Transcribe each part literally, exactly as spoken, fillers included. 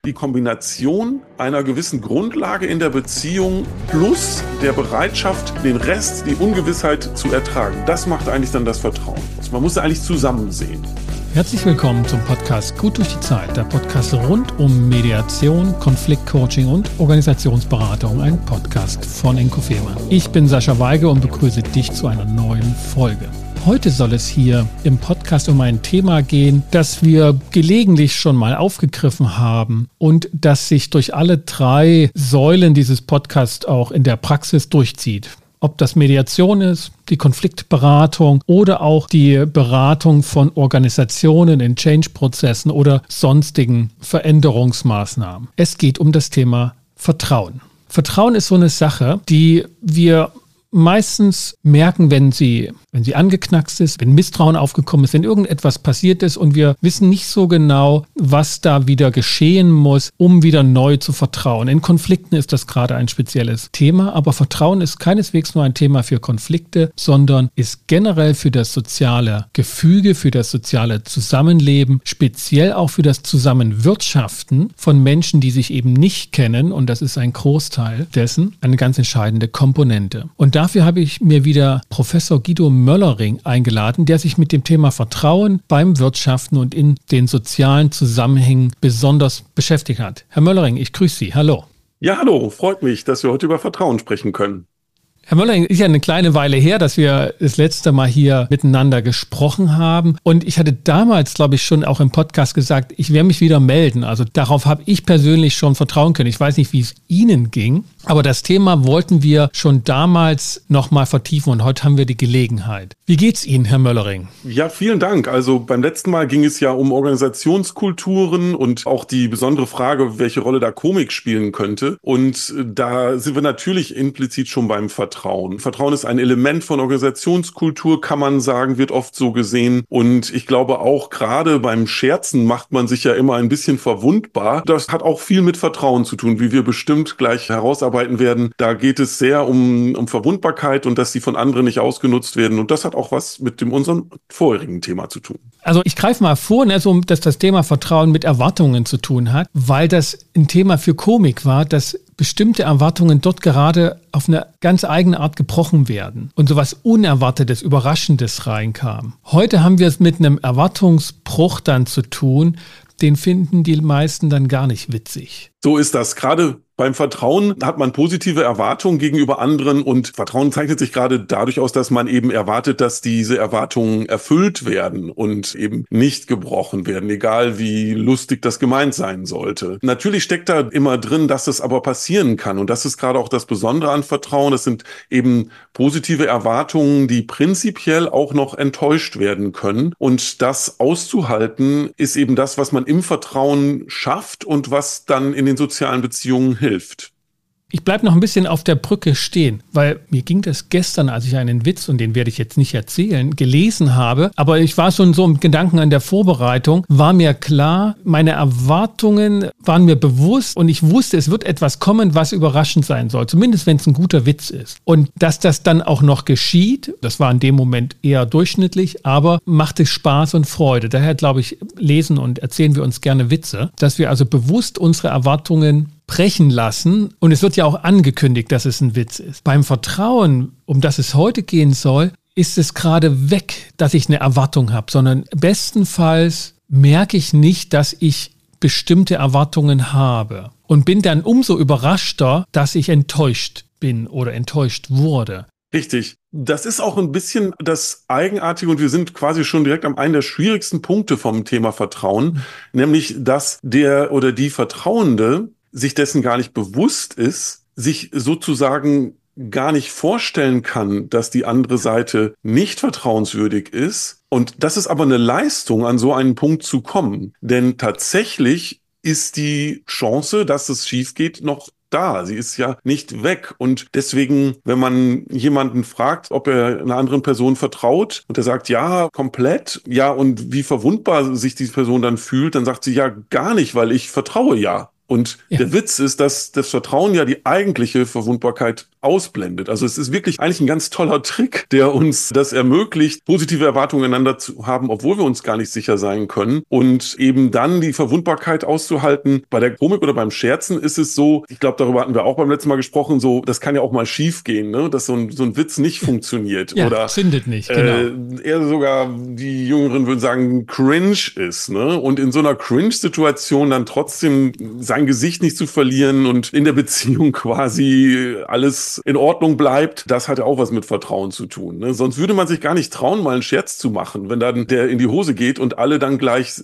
Die Kombination einer gewissen Grundlage in der Beziehung plus der Bereitschaft, den Rest, die Ungewissheit zu ertragen, das macht eigentlich dann das Vertrauen. Also man muss eigentlich zusammen sehen. Herzlich willkommen zum Podcast Gut durch die Zeit, der Podcast rund um Mediation, Konfliktcoaching und Organisationsberatung, ein Podcast von Enko Fehmarn. Ich bin Sascha Weige und begrüße dich zu einer neuen Folge. Heute soll es hier im Podcast um ein Thema gehen, das wir gelegentlich schon mal aufgegriffen haben und das sich durch alle drei Säulen dieses Podcasts auch in der Praxis durchzieht. Ob das Mediation ist, die Konfliktberatung oder auch die Beratung von Organisationen in Change-Prozessen oder sonstigen Veränderungsmaßnahmen. Es geht um das Thema Vertrauen. Vertrauen ist so eine Sache, die wir meistens merken, wenn sie, wenn sie angeknackst ist, wenn Misstrauen aufgekommen ist, wenn irgendetwas passiert ist und wir wissen nicht so genau, was da wieder geschehen muss, um wieder neu zu vertrauen. In Konflikten ist das gerade ein spezielles Thema, aber Vertrauen ist keineswegs nur ein Thema für Konflikte, sondern ist generell für das soziale Gefüge, für das soziale Zusammenleben, speziell auch für das Zusammenwirtschaften von Menschen, die sich eben nicht kennen, und das ist ein Großteil dessen, eine ganz entscheidende Komponente. Und dafür habe ich mir wieder Professor Guido Möllering eingeladen, der sich mit dem Thema Vertrauen beim Wirtschaften und in den sozialen Zusammenhängen besonders beschäftigt hat. Herr Möllering, ich grüße Sie. Hallo. Ja, hallo. Freut mich, dass wir heute über Vertrauen sprechen können. Herr Möllering, ist ja eine kleine Weile her, dass wir das letzte Mal hier miteinander gesprochen haben. Und ich hatte damals, glaube ich, schon auch im Podcast gesagt, ich werde mich wieder melden. Also darauf habe ich persönlich schon vertrauen können. Ich weiß nicht, wie es Ihnen ging, aber das Thema wollten wir schon damals nochmal vertiefen und heute haben wir die Gelegenheit. Wie geht's Ihnen, Herr Möllering? Ja, vielen Dank. Also beim letzten Mal ging es ja um Organisationskulturen und auch die besondere Frage, welche Rolle da Komik spielen könnte. Und da sind wir natürlich implizit schon beim Vertrauen. Vertrauen. Vertrauen ist ein Element von Organisationskultur, kann man sagen, wird oft so gesehen. Und ich glaube auch, gerade beim Scherzen macht man sich ja immer ein bisschen verwundbar. Das hat auch viel mit Vertrauen zu tun, wie wir bestimmt gleich herausarbeiten werden. Da geht es sehr um, um Verwundbarkeit und dass die von anderen nicht ausgenutzt werden. Und das hat auch was mit dem unserem vorherigen Thema zu tun. Also ich greife mal vor, ne, so, dass das Thema Vertrauen mit Erwartungen zu tun hat, weil das ein Thema für Komik war, dass bestimmte Erwartungen dort gerade auf eine ganz eigene Art gebrochen werden und sowas Unerwartetes, Überraschendes reinkam. Heute haben wir es mit einem Erwartungsbruch dann zu tun, den finden die meisten dann gar nicht witzig. So ist das. Gerade beim Vertrauen hat man positive Erwartungen gegenüber anderen und Vertrauen zeichnet sich gerade dadurch aus, dass man eben erwartet, dass diese Erwartungen erfüllt werden und eben nicht gebrochen werden, egal wie lustig das gemeint sein sollte. Natürlich steckt da immer drin, dass es aber passieren kann und das ist gerade auch das Besondere an Vertrauen. Es sind eben positive Erwartungen, die prinzipiell auch noch enttäuscht werden können und das auszuhalten ist eben das, was man im Vertrauen schafft und was dann in den sozialen Beziehungen hilft. Ich bleibe noch ein bisschen auf der Brücke stehen, weil mir ging das gestern, als ich einen Witz, und den werde ich jetzt nicht erzählen, gelesen habe, aber ich war schon so im Gedanken an der Vorbereitung, war mir klar, meine Erwartungen waren mir bewusst und ich wusste, es wird etwas kommen, was überraschend sein soll, zumindest wenn es ein guter Witz ist. Und dass das dann auch noch geschieht, das war in dem Moment eher durchschnittlich, aber machte Spaß und Freude. Daher, glaube ich, lesen und erzählen wir uns gerne Witze, dass wir also bewusst unsere Erwartungen brechen lassen. Und es wird ja auch angekündigt, dass es ein Witz ist. Beim Vertrauen, um das es heute gehen soll, ist es gerade weg, dass ich eine Erwartung habe, sondern bestenfalls merke ich nicht, dass ich bestimmte Erwartungen habe und bin dann umso überraschter, dass ich enttäuscht bin oder enttäuscht wurde. Richtig. Das ist auch ein bisschen das Eigenartige und wir sind quasi schon direkt am einen der schwierigsten Punkte vom Thema Vertrauen, mhm. nämlich dass der oder die Vertrauende sich dessen gar nicht bewusst ist, sich sozusagen gar nicht vorstellen kann, dass die andere Seite nicht vertrauenswürdig ist. Und das ist aber eine Leistung, an so einen Punkt zu kommen. Denn tatsächlich ist die Chance, dass es schief geht, noch da. Sie ist ja nicht weg. Und deswegen, wenn man jemanden fragt, ob er einer anderen Person vertraut und er sagt, ja, komplett, ja, und wie verwundbar sich diese Person dann fühlt, dann sagt sie, ja, gar nicht, weil ich vertraue ja. Und ja. der Witz ist, dass das Vertrauen ja die eigentliche Verwundbarkeit ausblendet. Also es ist wirklich eigentlich ein ganz toller Trick, der uns das ermöglicht, positive Erwartungen einander zu haben, obwohl wir uns gar nicht sicher sein können. Und eben dann die Verwundbarkeit auszuhalten. Bei der Komik oder beim Scherzen ist es so, ich glaube, darüber hatten wir auch beim letzten Mal gesprochen, so, das kann ja auch mal schief gehen, ne? Dass so ein, so ein Witz nicht funktioniert. Ja, oder zündet nicht, genau. Äh, eher sogar, die Jüngeren würden sagen, cringe ist, ne? Und in so einer Cringe-Situation dann trotzdem sein Gesicht nicht zu verlieren und in der Beziehung quasi alles in Ordnung bleibt, das hat ja auch was mit Vertrauen zu tun, ne? Sonst würde man sich gar nicht trauen, mal einen Scherz zu machen, wenn dann der in die Hose geht und alle dann gleich,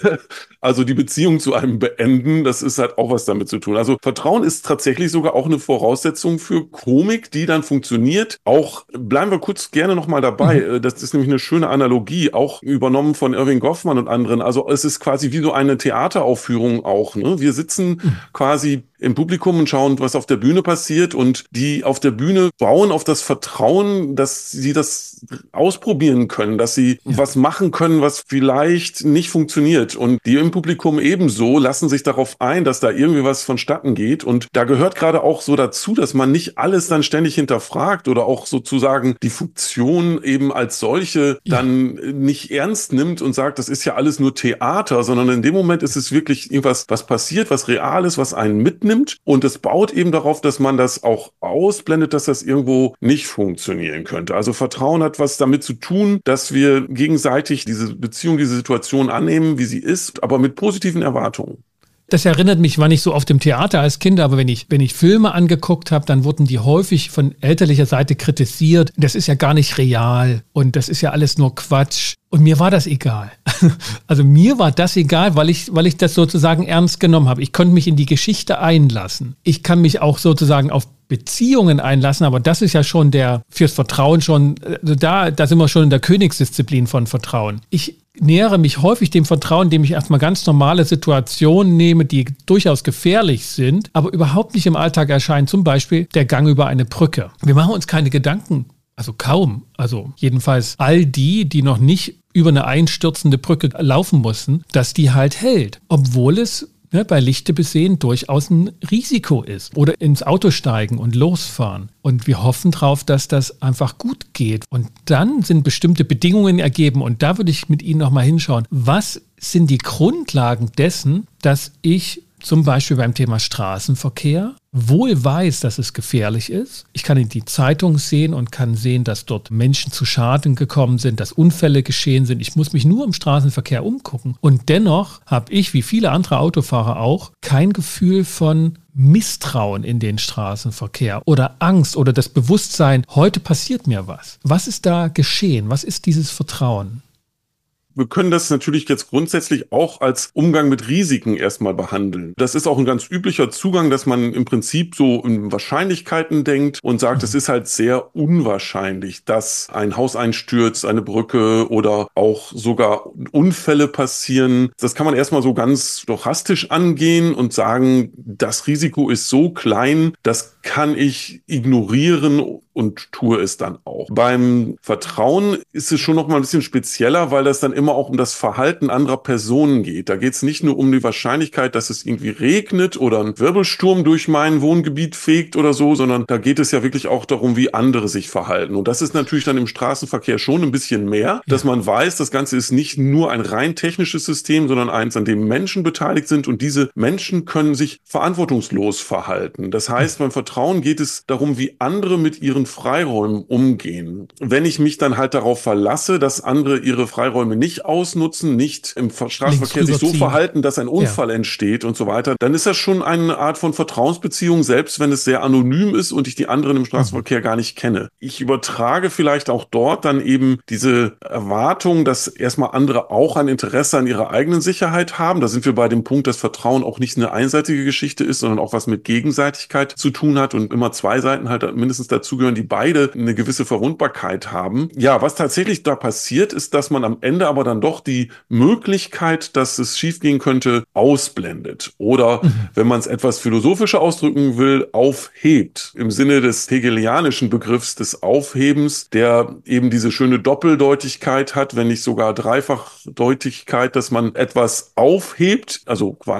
also die Beziehung zu einem beenden, das ist halt auch was damit zu tun. Also Vertrauen ist tatsächlich sogar auch eine Voraussetzung für Komik, die dann funktioniert. Auch, bleiben wir kurz gerne nochmal dabei, mhm. das ist nämlich eine schöne Analogie, auch übernommen von Irving Goffman und anderen. Also es ist quasi wie so eine Theateraufführung auch, ne? Wir sitzen mhm. quasi im Publikum und schauen, was auf der Bühne passiert, und die auf der Bühne bauen auf das Vertrauen, dass sie das ausprobieren können, dass sie ja. was machen können, was vielleicht nicht funktioniert, und die im Publikum ebenso lassen sich darauf ein, dass da irgendwie was vonstatten geht, und da gehört gerade auch so dazu, dass man nicht alles dann ständig hinterfragt oder auch sozusagen die Funktion eben als solche ja. dann nicht ernst nimmt und sagt, das ist ja alles nur Theater, sondern in dem Moment ist es wirklich irgendwas, was passiert, was real ist, was einen mitnimmt. Und es baut eben darauf, dass man das auch ausblendet, dass das irgendwo nicht funktionieren könnte. Also Vertrauen hat was damit zu tun, dass wir gegenseitig diese Beziehung, diese Situation annehmen, wie sie ist, aber mit positiven Erwartungen. Das erinnert mich, war nicht so oft im Theater als Kind, aber wenn ich, wenn ich Filme angeguckt habe, dann wurden die häufig von elterlicher Seite kritisiert. Das ist ja gar nicht real und das ist ja alles nur Quatsch. Und mir war das egal. Also mir war das egal, weil ich, weil ich das sozusagen ernst genommen habe. Ich konnte mich in die Geschichte einlassen. Ich kann mich auch sozusagen auf Beziehungen einlassen, aber das ist ja schon der, fürs Vertrauen schon, da, da sind wir schon in der Königsdisziplin von Vertrauen. Ich nähere mich häufig dem Vertrauen, indem ich erstmal ganz normale Situationen nehme, die durchaus gefährlich sind, aber überhaupt nicht im Alltag erscheinen. Zum Beispiel der Gang über eine Brücke. Wir machen uns keine Gedanken. Also kaum. Also jedenfalls all die, die noch nicht über eine einstürzende Brücke laufen mussten, dass die halt hält. Obwohl es ne, bei Lichte besehen durchaus ein Risiko ist. Oder ins Auto steigen und losfahren. Und wir hoffen drauf, dass das einfach gut geht. Und dann sind bestimmte Bedingungen ergeben. Und da würde ich mit Ihnen nochmal hinschauen. Was sind die Grundlagen dessen, dass ich zum Beispiel beim Thema Straßenverkehr wohl weiß, dass es gefährlich ist. Ich kann in die Zeitung sehen und kann sehen, dass dort Menschen zu Schaden gekommen sind, dass Unfälle geschehen sind. Ich muss mich nur im Straßenverkehr umgucken. Und dennoch habe ich, wie viele andere Autofahrer auch, kein Gefühl von Misstrauen in den Straßenverkehr oder Angst oder das Bewusstsein, heute passiert mir was. Was ist da geschehen? Was ist dieses Vertrauen? Wir können das natürlich jetzt grundsätzlich auch als Umgang mit Risiken erstmal behandeln. Das ist auch ein ganz üblicher Zugang, dass man im Prinzip so in Wahrscheinlichkeiten denkt und sagt, es ist halt sehr unwahrscheinlich, dass ein Haus einstürzt, eine Brücke oder auch sogar Unfälle passieren. Das kann man erstmal so ganz stochastisch angehen und sagen, das Risiko ist so klein, das kann ich ignorieren und tue es dann auch. Beim Vertrauen ist es schon noch mal ein bisschen spezieller, weil das dann immer auch um das Verhalten anderer Personen geht. Da geht es nicht nur um die Wahrscheinlichkeit, dass es irgendwie regnet oder ein Wirbelsturm durch mein Wohngebiet fegt oder so, sondern da geht es ja wirklich auch darum, wie andere sich verhalten. Und das ist natürlich dann im Straßenverkehr schon ein bisschen mehr, dass man weiß, das Ganze ist nicht nur ein rein technisches System, sondern eins, an dem Menschen beteiligt sind, und diese Menschen können sich verantwortungslos verhalten. Das heißt, beim Vertrauen geht es darum, wie andere mit ihren Freiräumen umgehen. Wenn ich mich dann halt darauf verlasse, dass andere ihre Freiräume nicht ausnutzen, nicht im Straßenverkehr sich so verhalten, dass ein Unfall ja. entsteht und so weiter, dann ist das schon eine Art von Vertrauensbeziehung, selbst wenn es sehr anonym ist und ich die anderen im Straßenverkehr mhm. gar nicht kenne. Ich übertrage vielleicht auch dort dann eben diese Erwartung, dass erstmal andere auch ein Interesse an ihrer eigenen Sicherheit haben. Da sind wir bei dem Punkt, dass Vertrauen auch nicht eine einseitige Geschichte ist, sondern auch was mit Gegenseitigkeit zu tun hat und immer zwei Seiten halt mindestens dazugehören, die beide eine gewisse Verwundbarkeit haben. Ja, was tatsächlich da passiert, ist, dass man am Ende aber dann doch die Möglichkeit, dass es schiefgehen könnte, ausblendet. Oder, mhm. wenn man es etwas philosophischer ausdrücken will, aufhebt. Im Sinne des hegelianischen Begriffs des Aufhebens, der eben diese schöne Doppeldeutigkeit hat, wenn nicht sogar Dreifachdeutigkeit, dass man etwas aufhebt, also quasi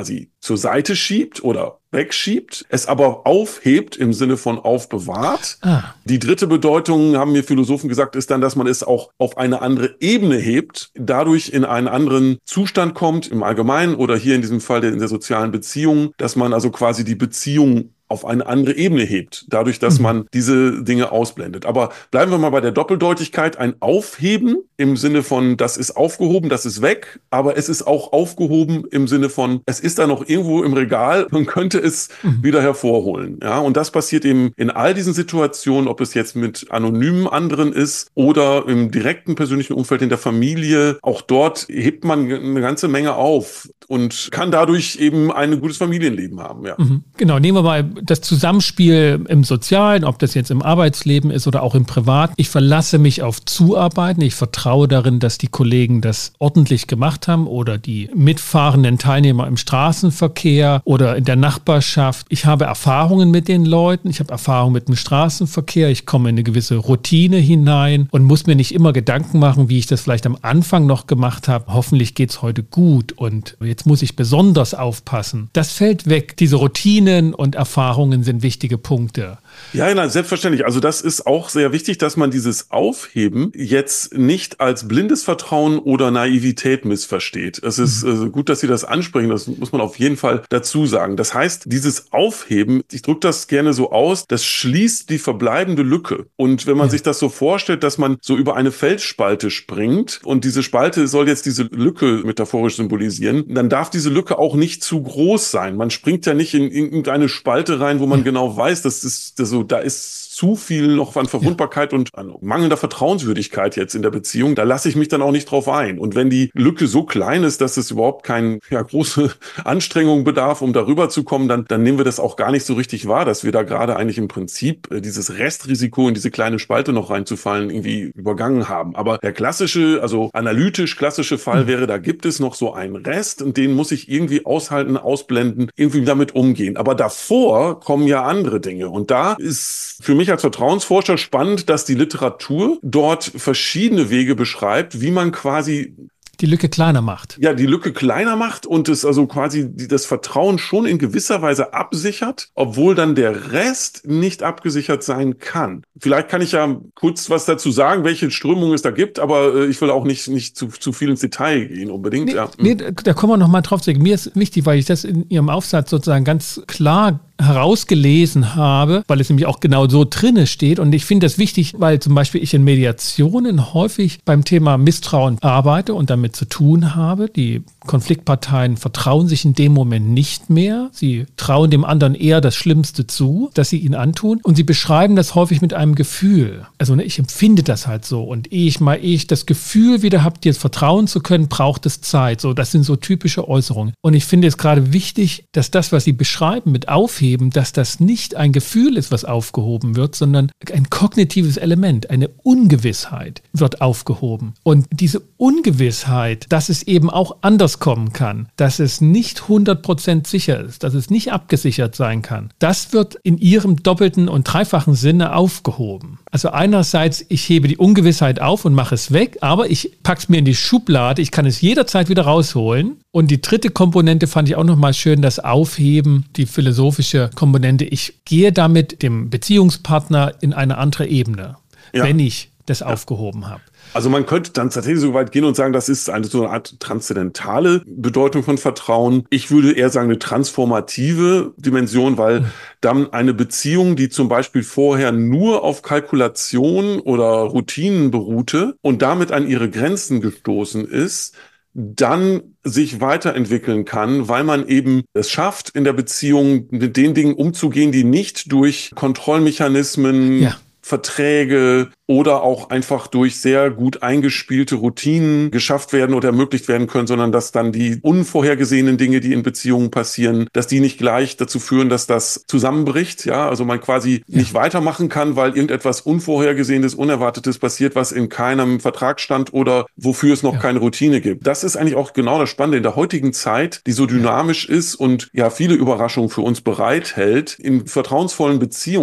zur Seite schiebt oder wegschiebt, es aber aufhebt im Sinne von aufbewahrt. Ah. Die dritte Bedeutung, haben mir Philosophen gesagt, ist dann, dass man es auch auf eine andere Ebene hebt, dadurch in einen anderen Zustand kommt, im Allgemeinen oder hier in diesem Fall in der sozialen Beziehung, dass man also quasi die Beziehung auf eine andere Ebene hebt, dadurch, dass mhm. man diese Dinge ausblendet. Aber bleiben wir mal bei der Doppeldeutigkeit. Ein Aufheben im Sinne von, das ist aufgehoben, das ist weg, aber es ist auch aufgehoben im Sinne von, es ist da noch irgendwo im Regal, man könnte es mhm. wieder hervorholen. Ja, und das passiert eben in all diesen Situationen, ob es jetzt mit anonymen anderen ist oder im direkten persönlichen Umfeld in der Familie. Auch dort hebt man eine ganze Menge auf und kann dadurch eben ein gutes Familienleben haben. Ja. Mhm. Genau, nehmen wir mal das Zusammenspiel im Sozialen, ob das jetzt im Arbeitsleben ist oder auch im Privaten. Ich verlasse mich auf Zuarbeiten. Ich vertraue darin, dass die Kollegen das ordentlich gemacht haben oder die mitfahrenden Teilnehmer im Straßenverkehr oder in der Nachbarschaft. Ich habe Erfahrungen mit den Leuten. Ich habe Erfahrungen mit dem Straßenverkehr. Ich komme in eine gewisse Routine hinein und muss mir nicht immer Gedanken machen, wie ich das vielleicht am Anfang noch gemacht habe. Hoffentlich geht es heute gut und jetzt muss ich besonders aufpassen. Das fällt weg. Diese Routinen und Erfahrungen sind wichtige Punkte. Ja, nein, selbstverständlich. Also das ist auch sehr wichtig, dass man dieses Aufheben jetzt nicht als blindes Vertrauen oder Naivität missversteht. Es ist mhm. äh, gut, dass Sie das ansprechen. Das muss man auf jeden Fall dazu sagen. Das heißt, dieses Aufheben, ich drücke das gerne so aus, das schließt die verbleibende Lücke. Und wenn man ja. sich das so vorstellt, dass man so über eine Felsspalte springt und diese Spalte soll jetzt diese Lücke metaphorisch symbolisieren, dann darf diese Lücke auch nicht zu groß sein. Man springt ja nicht in irgendeine Spalte rein, wo man ja. genau weiß, das ist Also da ist zu viel noch an Verwundbarkeit ja. und an mangelnder Vertrauenswürdigkeit jetzt in der Beziehung. Da lasse ich mich dann auch nicht drauf ein. Und wenn die Lücke so klein ist, dass es überhaupt keine ja, große Anstrengung bedarf, um darüber zu kommen, dann, dann nehmen wir das auch gar nicht so richtig wahr, dass wir da gerade eigentlich im Prinzip äh, dieses Restrisiko in diese kleine Spalte noch reinzufallen irgendwie übergangen haben. Aber der klassische, also analytisch klassische Fall mhm. wäre, da gibt es noch so einen Rest und den muss ich irgendwie aushalten, ausblenden, irgendwie damit umgehen. Aber davor kommen ja andere Dinge. Und da ist für mich als Vertrauensforscher spannend, dass die Literatur dort verschiedene Wege beschreibt, wie man quasi die Lücke kleiner macht. Ja, die Lücke kleiner macht und es also quasi das Vertrauen schon in gewisser Weise absichert, obwohl dann der Rest nicht abgesichert sein kann. Vielleicht kann ich ja kurz was dazu sagen, welche Strömungen es da gibt, aber ich will auch nicht, nicht zu, zu viel ins Detail gehen unbedingt. Nee, ja. nee, da kommen wir noch mal drauf zurück. Mir ist wichtig, weil ich das in Ihrem Aufsatz sozusagen ganz klar herausgelesen habe, weil es nämlich auch genau so drinne steht. Und ich finde das wichtig, weil zum Beispiel ich in Mediationen häufig beim Thema Misstrauen arbeite und damit zu tun habe. Die Konfliktparteien vertrauen sich in dem Moment nicht mehr. Sie trauen dem anderen eher das Schlimmste zu, das sie ihnen antun. Und sie beschreiben das häufig mit einem Gefühl. Also ne, ich empfinde das halt so. Und ehe ich mal ehe ich das Gefühl wieder habe, dir vertrauen zu können, braucht es Zeit. So, das sind so typische Äußerungen. Und ich finde es gerade wichtig, dass das, was Sie beschreiben mit Aufheben, dass das nicht ein Gefühl ist, was aufgehoben wird, sondern ein kognitives Element, eine Ungewissheit wird aufgehoben. Und diese Ungewissheit, dass es eben auch anders kommen kann, dass es nicht hundert Prozent sicher ist, dass es nicht abgesichert sein kann, das wird in Ihrem doppelten und dreifachen Sinne aufgehoben. Also einerseits, ich hebe die Ungewissheit auf und mache es weg, aber ich packe es mir in die Schublade, ich kann es jederzeit wieder rausholen. Und die dritte Komponente fand ich auch nochmal schön, das Aufheben, die philosophische Komponente. Ich gehe damit dem Beziehungspartner in eine andere Ebene, ja. wenn ich das ja. aufgehoben habe. Also man könnte dann tatsächlich so weit gehen und sagen, das ist eine so eine Art transzendentale Bedeutung von Vertrauen. Ich würde eher sagen eine transformative Dimension, weil mhm. dann eine Beziehung, die zum Beispiel vorher nur auf Kalkulation oder Routinen beruhte und damit an ihre Grenzen gestoßen ist, dann sich weiterentwickeln kann, weil man eben es schafft, in der Beziehung mit den Dingen umzugehen, die nicht durch Kontrollmechanismen, ja. Verträge oder auch einfach durch sehr gut eingespielte Routinen geschafft werden oder ermöglicht werden können, sondern dass dann die unvorhergesehenen Dinge, die in Beziehungen passieren, dass die nicht gleich dazu führen, dass das zusammenbricht, ja, also man quasi ja. nicht weitermachen kann, weil irgendetwas Unvorhergesehenes, Unerwartetes passiert, was in keinem Vertrag stand oder wofür es noch ja. keine Routine gibt. Das ist eigentlich auch genau das Spannende in der heutigen Zeit, die so dynamisch ist und ja viele Überraschungen für uns bereithält. In vertrauensvollen Beziehungen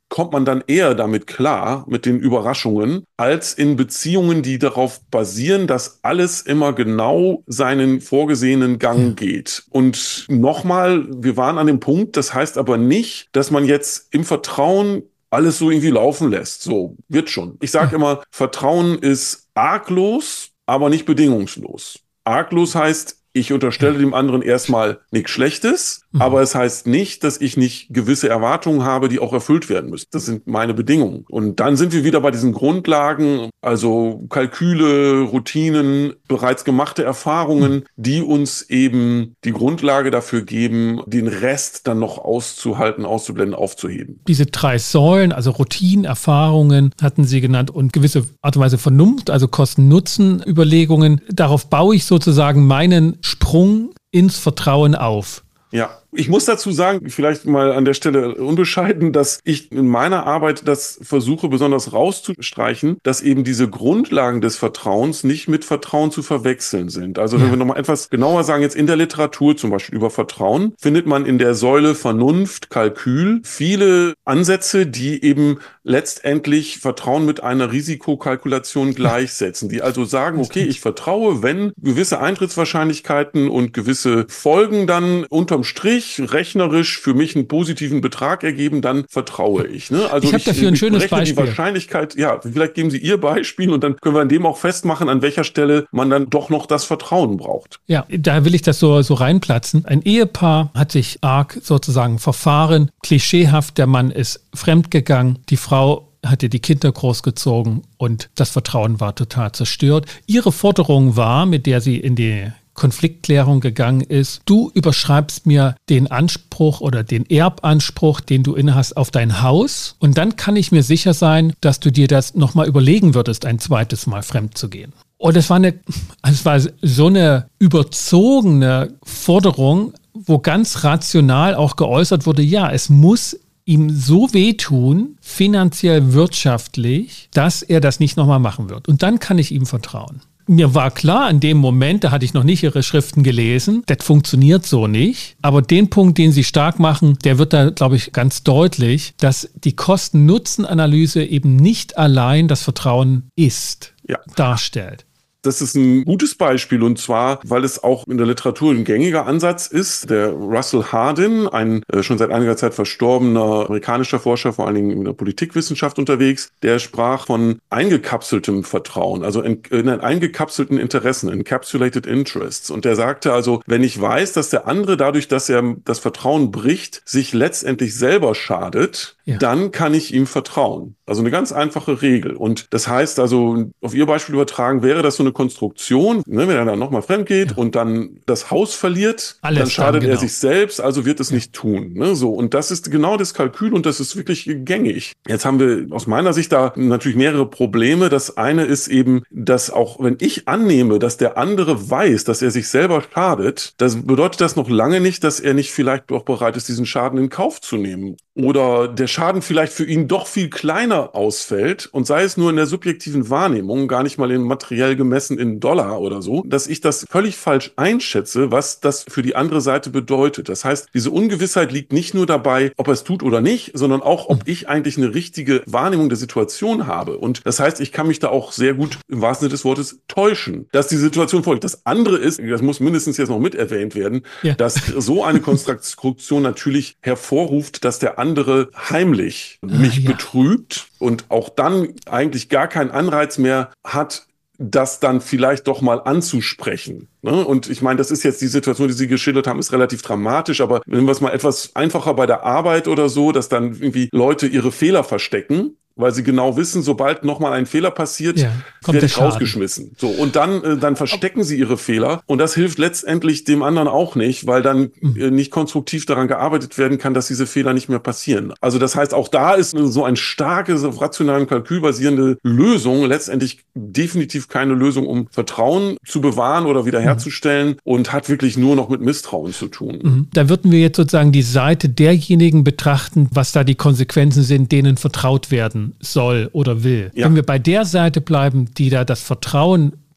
kommt man dann eher damit klar, mit den Überraschungen, als in Beziehungen, die darauf basieren, dass alles immer genau seinen vorgesehenen Gang geht. Und nochmal, wir waren an dem Punkt, das heißt aber nicht, dass man jetzt im Vertrauen alles so irgendwie laufen lässt. So, wird schon. Ich sage immer, Vertrauen ist arglos, aber nicht bedingungslos. Arglos heißt, ich unterstelle dem anderen erstmal nichts Schlechtes, mhm. aber es heißt nicht, dass ich nicht gewisse Erwartungen habe, die auch erfüllt werden müssen. Das sind meine Bedingungen. Und dann sind wir wieder bei diesen Grundlagen, also Kalküle, Routinen, bereits gemachte Erfahrungen, mhm. die uns eben die Grundlage dafür geben, den Rest dann noch auszuhalten, auszublenden, aufzuheben. Diese drei Säulen, also Routinen, Erfahrungen, hatten Sie genannt, und gewisse Art und Weise Vernunft, also Kosten-Nutzen-Überlegungen. Darauf baue ich sozusagen meinen Sprung ins Vertrauen auf. Ja, ich muss dazu sagen, vielleicht mal an der Stelle unbescheiden, dass ich in meiner Arbeit das versuche besonders rauszustreichen, dass eben diese Grundlagen des Vertrauens nicht mit Vertrauen zu verwechseln sind. Also ja. wenn wir nochmal etwas genauer sagen, jetzt in der Literatur zum Beispiel über Vertrauen, findet man in der Säule Vernunft, Kalkül viele Ansätze, die eben letztendlich Vertrauen mit einer Risikokalkulation gleichsetzen, die also sagen, okay, ich vertraue, wenn gewisse Eintrittswahrscheinlichkeiten und gewisse Folgen dann unterm Strich rechnerisch für mich einen positiven Betrag ergeben, dann vertraue ich. Ne? Also ich habe dafür ein schönes Beispiel. Die Wahrscheinlichkeit, ja, vielleicht geben Sie Ihr Beispiel und dann können wir an dem auch festmachen, an welcher Stelle man dann doch noch das Vertrauen braucht. Ja, da will ich das so, so reinplatzen. Ein Ehepaar hat sich arg sozusagen verfahren, klischeehaft, der Mann ist fremdgegangen, die Frau hatte die Kinder großgezogen und das Vertrauen war total zerstört. Ihre Forderung war, mit der sie in die Konfliktklärung gegangen ist, du überschreibst mir den Anspruch oder den Erbanspruch, den du innehast, auf dein Haus, und dann kann ich mir sicher sein, dass du dir das nochmal überlegen würdest, ein zweites Mal fremd zu gehen. Und es war eine, es war so eine überzogene Forderung, wo ganz rational auch geäußert wurde, ja, es muss ihm so wehtun, finanziell, wirtschaftlich, dass er das nicht nochmal machen wird. Und dann kann ich ihm vertrauen. Mir war klar, in dem Moment, da hatte ich noch nicht Ihre Schriften gelesen, das funktioniert so nicht. Aber den Punkt, den Sie stark machen, der wird da, glaube ich, ganz deutlich, dass die Kosten-Nutzen-Analyse eben nicht allein das Vertrauen ist, ja. darstellt. Das ist ein gutes Beispiel, und zwar, weil es auch in der Literatur ein gängiger Ansatz ist. Der Russell Hardin, ein äh, schon seit einiger Zeit verstorbener amerikanischer Forscher, vor allen Dingen in der Politikwissenschaft unterwegs, der sprach von eingekapseltem Vertrauen, also in, in eingekapselten Interessen, encapsulated interests. Und der sagte also, wenn ich weiß, dass der andere dadurch, dass er das Vertrauen bricht, sich letztendlich selber schadet, ja. dann kann ich ihm vertrauen. Also eine ganz einfache Regel. Und das heißt also, auf Ihr Beispiel übertragen, wäre das so eine Konstruktion, ne, wenn er dann nochmal fremd geht ja. und dann das Haus verliert, Alles dann schadet dann, genau. er sich selbst, also wird es ja. nicht tun. Ne, so. Und das ist genau das Kalkül, und das ist wirklich gängig. Jetzt haben wir aus meiner Sicht da natürlich mehrere Probleme. Das eine ist eben, dass auch wenn ich annehme, dass der andere weiß, dass er sich selber schadet, das bedeutet das noch lange nicht, dass er nicht vielleicht auch bereit ist, diesen Schaden in Kauf zu nehmen. Oder der Schaden vielleicht für ihn doch viel kleiner ausfällt, und sei es nur in der subjektiven Wahrnehmung, gar nicht mal in materiell gemessen in Dollar oder so, dass ich das völlig falsch einschätze, was das für die andere Seite bedeutet. Das heißt, diese Ungewissheit liegt nicht nur dabei, ob er es tut oder nicht, sondern auch, ob ich eigentlich eine richtige Wahrnehmung der Situation habe. Und das heißt, ich kann mich da auch sehr gut im wahrsten Sinne des Wortes täuschen, dass die Situation folgt. Das andere ist, das muss mindestens jetzt noch mit erwähnt werden, ja. dass so eine Konstruktion natürlich hervorruft, dass der andere heimlich mich ah, ja. betrügt und auch dann eigentlich gar keinen Anreiz mehr hat, das dann vielleicht doch mal anzusprechen. Ne? Und ich meine, das ist jetzt die Situation, die Sie geschildert haben, ist relativ dramatisch, aber nehmen wir es mal etwas einfacher bei der Arbeit oder so, dass dann irgendwie Leute ihre Fehler verstecken, weil sie genau wissen, sobald nochmal ein Fehler passiert, ja, werde ich rausgeschmissen. So, und dann, äh, dann verstecken sie ihre Fehler, und das hilft letztendlich dem anderen auch nicht, weil dann äh, nicht konstruktiv daran gearbeitet werden kann, dass diese Fehler nicht mehr passieren. Also das heißt, auch da ist so ein starkes, auf rationalen Kalkül basierende Lösung letztendlich definitiv keine Lösung, um Vertrauen zu bewahren oder wiederherzustellen, mhm. und hat wirklich nur noch mit Misstrauen zu tun. Mhm. Da würden wir jetzt sozusagen die Seite derjenigen betrachten, was da die Konsequenzen sind, denen vertraut werden soll oder will. Ja. Wenn wir bei der Seite bleiben, die da das Vertrauen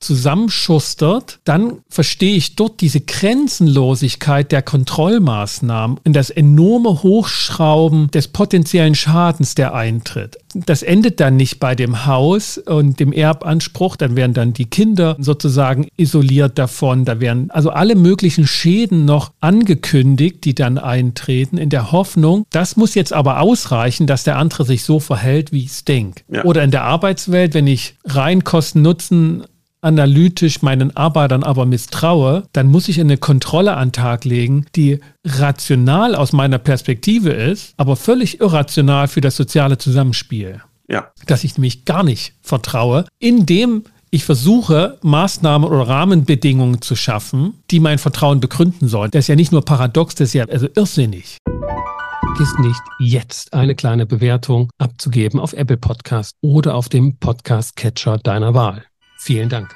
zusammenschustert, dann verstehe ich dort diese Grenzenlosigkeit der Kontrollmaßnahmen und das enorme Hochschrauben des potenziellen Schadens, der eintritt. Das endet dann nicht bei dem Haus und dem Erbanspruch, dann werden dann die Kinder sozusagen isoliert davon, da werden also alle möglichen Schäden noch angekündigt, die dann eintreten, in der Hoffnung, das muss jetzt aber ausreichen, dass der andere sich so verhält, wie ich es denke. Ja. Oder in der Arbeitswelt, wenn ich rein Kosten-Nutzen analytisch meinen Arbeitern aber misstraue, dann muss ich eine Kontrolle an den Tag legen, die rational aus meiner Perspektive ist, aber völlig irrational für das soziale Zusammenspiel. Ja. Dass ich nämlich gar nicht vertraue, indem ich versuche, Maßnahmen oder Rahmenbedingungen zu schaffen, die mein Vertrauen begründen sollen. Das ist ja nicht nur paradox, das ist ja also irrsinnig. Vergiss nicht, jetzt eine kleine Bewertung abzugeben auf Apple Podcast oder auf dem Podcast-Catcher deiner Wahl. Vielen Dank.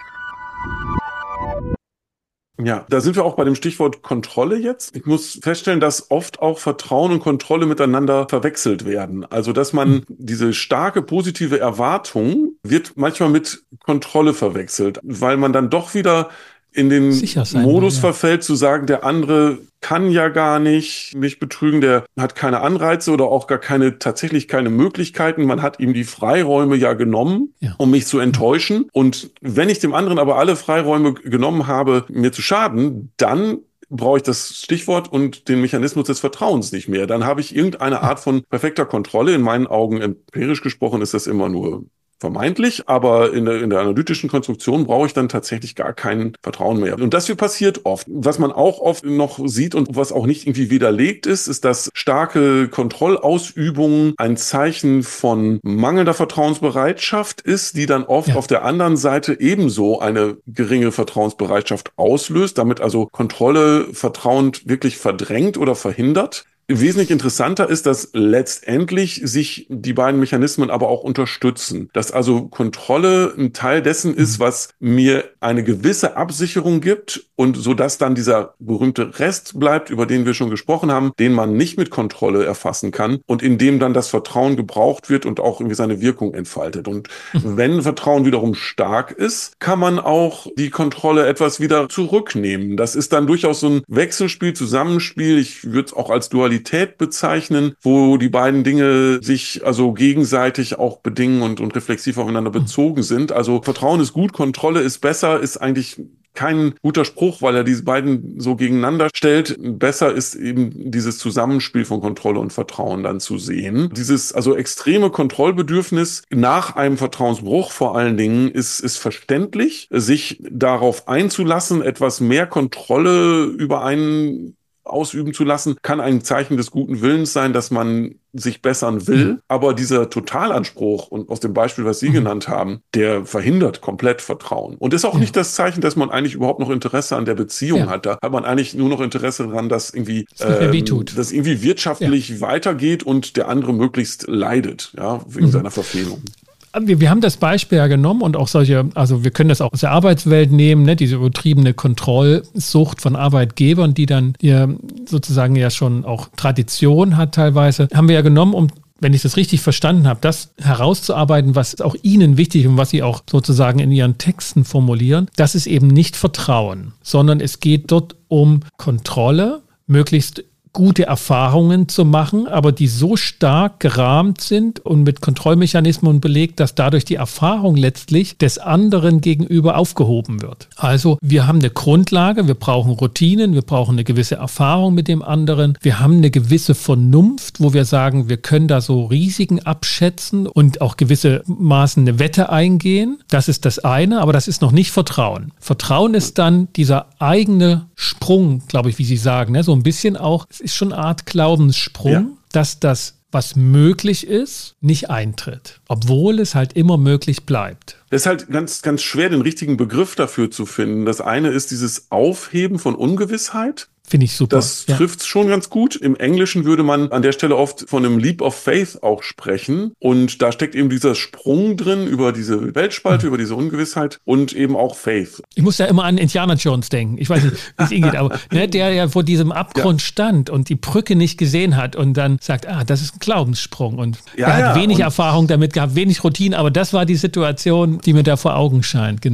Ja, da sind wir auch bei dem Stichwort Kontrolle jetzt. Ich muss feststellen, dass oft auch Vertrauen und Kontrolle miteinander verwechselt werden. Also, dass man diese starke positive Erwartung wird manchmal mit Kontrolle verwechselt, weil man dann doch wieder in den Modus will, ja. verfällt, zu sagen, der andere kann ja gar nicht mich betrügen, der hat keine Anreize oder auch gar keine, tatsächlich keine Möglichkeiten. Man hat ihm die Freiräume ja genommen, ja. um mich zu enttäuschen. Ja. Und wenn ich dem anderen aber alle Freiräume genommen habe, mir zu schaden, dann brauche ich das Stichwort und den Mechanismus des Vertrauens nicht mehr. Dann habe ich irgendeine Art von perfekter Kontrolle. In meinen Augen, empirisch gesprochen, ist das immer nur vermeintlich, aber in der, in der analytischen Konstruktion brauche ich dann tatsächlich gar kein Vertrauen mehr. Und das hier passiert oft. Was man auch oft noch sieht und was auch nicht irgendwie widerlegt ist, ist, dass starke Kontrollausübung ein Zeichen von mangelnder Vertrauensbereitschaft ist, die dann oft ja. auf der anderen Seite ebenso eine geringe Vertrauensbereitschaft auslöst, damit also Kontrolle Vertrauen wirklich verdrängt oder verhindert. Wesentlich interessanter ist, dass letztendlich sich die beiden Mechanismen aber auch unterstützen. Dass also Kontrolle ein Teil dessen ist, was mir eine gewisse Absicherung gibt und so dass dann dieser berühmte Rest bleibt, über den wir schon gesprochen haben, den man nicht mit Kontrolle erfassen kann und in dem dann das Vertrauen gebraucht wird und auch irgendwie seine Wirkung entfaltet. Und wenn Vertrauen wiederum stark ist, kann man auch die Kontrolle etwas wieder zurücknehmen. Das ist dann durchaus so ein Wechselspiel, Zusammenspiel. Ich würde es auch als Dualität bezeichnen, wo die beiden Dinge sich also gegenseitig auch bedingen und, und reflexiv aufeinander bezogen sind. Also Vertrauen ist gut, Kontrolle ist besser, ist eigentlich kein guter Spruch, weil er diese beiden so gegeneinander stellt. Besser ist eben dieses Zusammenspiel von Kontrolle und Vertrauen dann zu sehen. Dieses also extreme Kontrollbedürfnis nach einem Vertrauensbruch vor allen Dingen ist, ist verständlich. Sich darauf einzulassen, etwas mehr Kontrolle über einen ausüben zu lassen, kann ein Zeichen des guten Willens sein, dass man sich bessern will. Mhm. Aber dieser Totalanspruch und aus dem Beispiel, was Sie mhm. genannt haben, der verhindert komplett Vertrauen. Und ist auch ja. nicht das Zeichen, dass man eigentlich überhaupt noch Interesse an der Beziehung ja. hat. Da hat man eigentlich nur noch Interesse daran, dass irgendwie, das ähm, dass irgendwie wirtschaftlich ja. weitergeht und der andere möglichst leidet, ja, wegen mhm. seiner Verfehlung. Wir, wir haben das Beispiel ja genommen und auch solche, also wir können das auch aus der Arbeitswelt nehmen, ne, diese übertriebene Kontrollsucht von Arbeitgebern, die dann ja sozusagen ja schon auch Tradition hat teilweise, haben wir ja genommen, um, wenn ich das richtig verstanden habe, das herauszuarbeiten, was auch Ihnen wichtig ist und was Sie auch sozusagen in Ihren Texten formulieren. Das ist eben nicht Vertrauen, sondern es geht dort um Kontrolle, möglichst gute Erfahrungen zu machen, aber die so stark gerahmt sind und mit Kontrollmechanismen belegt, dass dadurch die Erfahrung letztlich des anderen gegenüber aufgehoben wird. Also wir haben eine Grundlage, wir brauchen Routinen, wir brauchen eine gewisse Erfahrung mit dem anderen, wir haben eine gewisse Vernunft, wo wir sagen, wir können da so Risiken abschätzen und auch gewisse Maßen eine Wette eingehen. Das ist das eine, aber das ist noch nicht Vertrauen. Vertrauen ist dann dieser eigene Sprung, glaube ich, wie Sie sagen, ne? So ein bisschen auch, ist schon eine Art Glaubenssprung, ja. dass das, was möglich ist, nicht eintritt. Obwohl es halt immer möglich bleibt. Es ist halt ganz, ganz schwer, den richtigen Begriff dafür zu finden. Das eine ist dieses Aufheben von Ungewissheit. Finde ich super. Das ja. trifft es schon ganz gut. Im Englischen würde man an der Stelle oft von einem Leap of Faith auch sprechen. Und da steckt eben dieser Sprung drin über diese Weltspalte, mhm. über diese Ungewissheit und eben auch Faith. Ich muss ja immer an Indiana Jones denken. Ich weiß nicht, wie es Ihnen geht, aber ne, der ja vor diesem Abgrund ja. stand und die Brücke nicht gesehen hat und dann sagt, ah, das ist ein Glaubenssprung. Und ja, er hat ja. wenig und Erfahrung damit gehabt, wenig Routine, aber das war die Situation, die mir da vor Augen scheint, genau.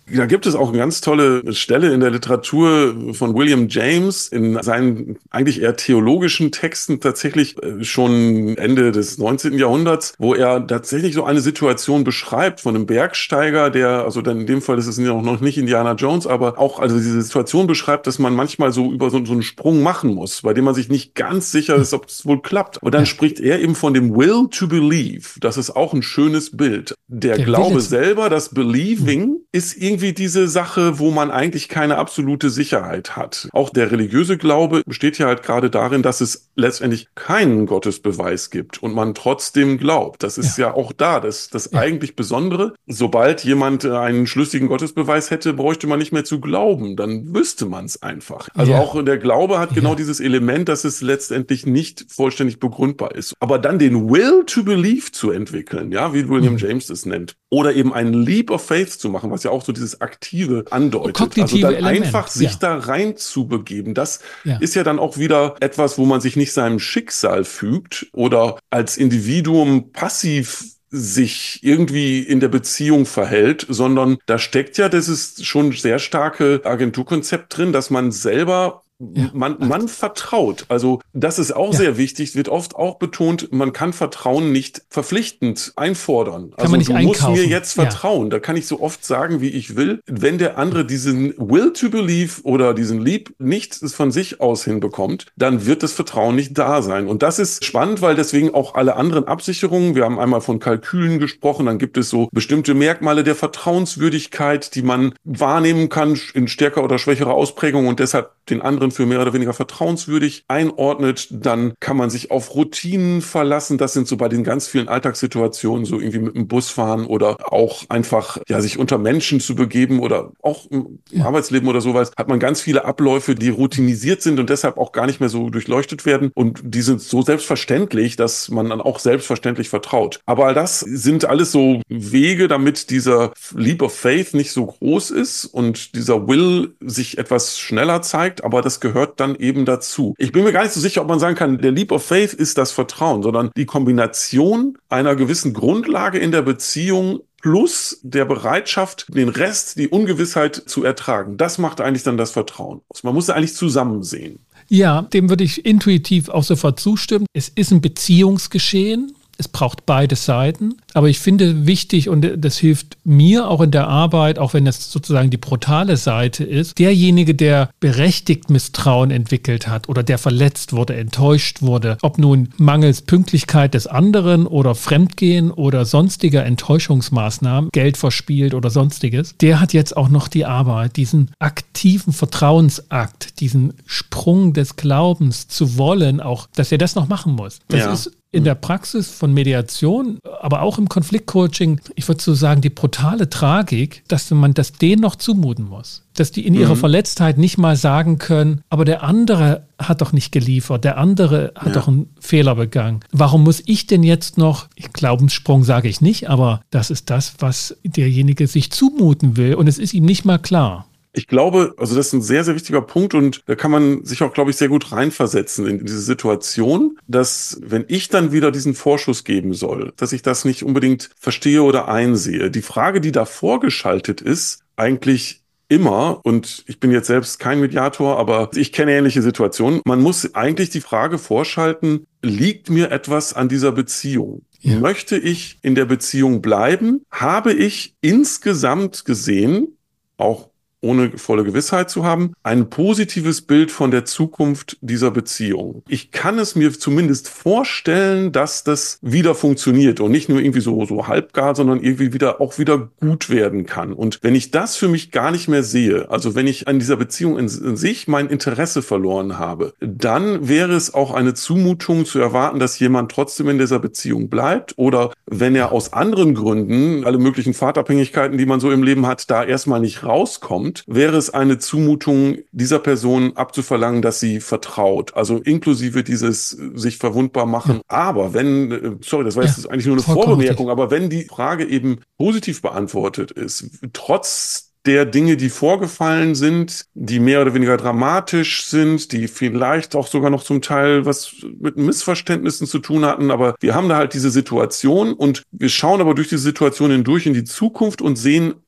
Da gibt es auch eine ganz tolle Stelle in der Literatur von William James in seinen eigentlich eher theologischen Texten, tatsächlich schon Ende des neunzehnten Jahrhunderts, wo er tatsächlich so eine Situation beschreibt von einem Bergsteiger, der, also dann in dem Fall ist es noch nicht Indiana Jones, aber auch also diese Situation beschreibt, dass man manchmal so über so, so einen Sprung machen muss, bei dem man sich nicht ganz sicher ist, ob es wohl klappt. Und dann ja. spricht er eben von dem Will to Believe. Das ist auch ein schönes Bild. Der, der Glaube selber, das Believing, hm. ist irgendwie diese Sache, wo man eigentlich keine absolute Sicherheit hat. Auch der religiöse Glaube besteht ja halt gerade darin, dass es letztendlich keinen Gottesbeweis gibt und man trotzdem glaubt. Das ist ja, ja auch da das, das ja. eigentlich Besondere. Sobald jemand einen schlüssigen Gottesbeweis hätte, bräuchte man nicht mehr zu glauben. Dann wüsste man es einfach. Also ja. auch der Glaube hat genau ja. dieses Element, dass es letztendlich nicht vollständig begründbar ist. Aber dann den Will to Believe zu entwickeln, ja, wie William mhm. James es nennt, oder eben einen Leap of Faith zu machen, was ja auch so dieses Aktive andeutet. Kognitive also dann Element. einfach sich ja. da rein zu begeben. Das ja. ist ja dann auch wieder etwas, wo man sich nicht seinem Schicksal fügt oder als Individuum passiv sich irgendwie in der Beziehung verhält, sondern da steckt ja dieses schon sehr starke Agenturkonzept drin, dass man selber Ja. Man, man vertraut. Also das ist auch ja. sehr wichtig, wird oft auch betont, man kann Vertrauen nicht verpflichtend einfordern. Kann also man nicht du einkaufen. musst mir jetzt vertrauen. Ja. Da kann ich so oft sagen, wie ich will. Wenn der andere diesen Will to Believe oder diesen Leap nicht von sich aus hinbekommt, dann wird das Vertrauen nicht da sein. Und das ist spannend, weil deswegen auch alle anderen Absicherungen, wir haben einmal von Kalkülen gesprochen, dann gibt es so bestimmte Merkmale der Vertrauenswürdigkeit, die man wahrnehmen kann in stärker oder schwächerer Ausprägung und deshalb den anderen für mehr oder weniger vertrauenswürdig einordnet, dann kann man sich auf Routinen verlassen. Das sind so bei den ganz vielen Alltagssituationen, so irgendwie mit dem Bus fahren oder auch einfach ja sich unter Menschen zu begeben oder auch im ja. Arbeitsleben oder sowas, hat man ganz viele Abläufe, die routinisiert sind und deshalb auch gar nicht mehr so durchleuchtet werden und die sind so selbstverständlich, dass man dann auch selbstverständlich vertraut. Aber all das sind alles so Wege, damit dieser Leap of Faith nicht so groß ist und dieser Will sich etwas schneller zeigt, aber das gehört dann eben dazu. Ich bin mir gar nicht so sicher, ob man sagen kann, der Leap of Faith ist das Vertrauen, sondern die Kombination einer gewissen Grundlage in der Beziehung plus der Bereitschaft, den Rest, die Ungewissheit zu ertragen. Das macht eigentlich dann das Vertrauen aus. Man muss es eigentlich zusammen sehen. Ja, dem würde ich intuitiv auch sofort zustimmen. Es ist ein Beziehungsgeschehen. Es braucht beide Seiten, aber ich finde wichtig und das hilft mir auch in der Arbeit, auch wenn das sozusagen die brutale Seite ist, derjenige, der berechtigt Misstrauen entwickelt hat oder der verletzt wurde, enttäuscht wurde, ob nun mangels Pünktlichkeit des anderen oder Fremdgehen oder sonstiger Enttäuschungsmaßnahmen, Geld verspielt oder sonstiges, der hat jetzt auch noch die Arbeit, diesen aktiven Vertrauensakt, diesen Sprung des Glaubens zu wollen, auch, dass er das noch machen muss. Das ja. ist in der Praxis von Mediation, aber auch im Konfliktcoaching, ich würde so sagen, die brutale Tragik, dass man das denen noch zumuten muss. Dass die in ihrer mhm. Verletztheit nicht mal sagen können, aber der andere hat doch nicht geliefert, der andere hat ja. doch einen Fehler begangen. Warum muss ich denn jetzt noch, Glaubenssprung sage ich nicht, aber das ist das, was derjenige sich zumuten will und es ist ihm nicht mal klar. Ich glaube, also das ist ein sehr, sehr wichtiger Punkt und da kann man sich auch, glaube ich, sehr gut reinversetzen in diese Situation, dass wenn ich dann wieder diesen Vorschuss geben soll, dass ich das nicht unbedingt verstehe oder einsehe. Die Frage, die da vorgeschaltet ist, eigentlich immer, und ich bin jetzt selbst kein Mediator, aber ich kenne ähnliche Situationen, man muss eigentlich die Frage vorschalten, liegt mir etwas an dieser Beziehung? Ja. Möchte ich in der Beziehung bleiben? Habe ich insgesamt gesehen, auch ohne volle Gewissheit zu haben, ein positives Bild von der Zukunft dieser Beziehung. Ich kann es mir zumindest vorstellen, dass das wieder funktioniert und nicht nur irgendwie so, so halbgar, sondern irgendwie wieder auch wieder gut werden kann. Und wenn ich das für mich gar nicht mehr sehe, also wenn ich an dieser Beziehung in, in sich mein Interesse verloren habe, dann wäre es auch eine Zumutung zu erwarten, dass jemand trotzdem in dieser Beziehung bleibt oder wenn er aus anderen Gründen, alle möglichen Fahrtabhängigkeiten, die man so im Leben hat, da erstmal nicht rauskommt, wäre es eine Zumutung, dieser Person abzuverlangen, dass sie vertraut. Also inklusive dieses sich verwundbar machen. Ja. Aber wenn, sorry, das war jetzt ja, eigentlich nur eine Vorbemerkung, aber wenn die Frage eben positiv beantwortet ist, trotz der Dinge, die vorgefallen sind, die mehr oder weniger dramatisch sind, die vielleicht auch sogar noch zum Teil was mit Missverständnissen zu tun hatten. Aber wir haben da halt diese Situation und wir schauen aber durch diese Situation hindurch in die Zukunft und sehen